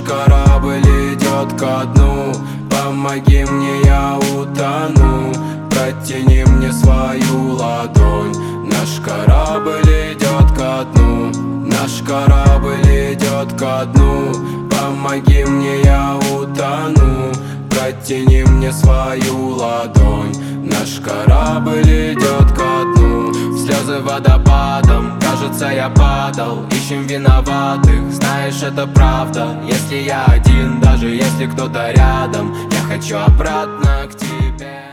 корабль идет ко дну, помоги мне, я утону. Протяни мне свою ладонь. Наш корабль идет ко дну, наш корабль идет ко дну. Помоги мне, я утону. Протяни мне свою ладонь. Наш корабль идет ко дну. Слезы водопадом, кажется, я падал. Ищем виноватых, знаешь, это правда. Если я один, даже если кто-то рядом, я хочу обратно к тебе.